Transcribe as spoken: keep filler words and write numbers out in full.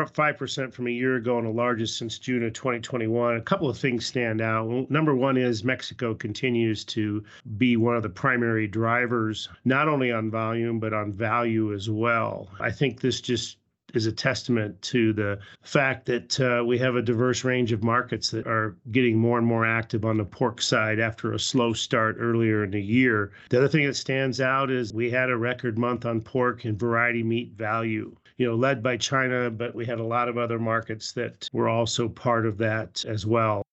up five percent from a year ago and the largest since June of twenty twenty-one. A couple of things stand out. Well, number one is Mexico continues to be one of the primary drivers, not only on volume, but on value as well. I think this just is a testament to the fact that uh, we have a diverse range of markets that are getting more and more active on the pork side after a slow start earlier in the year. The other thing that stands out is we had a record month on pork and variety meat value, you know, led by China, but we had a lot of other markets that were also part of that as well.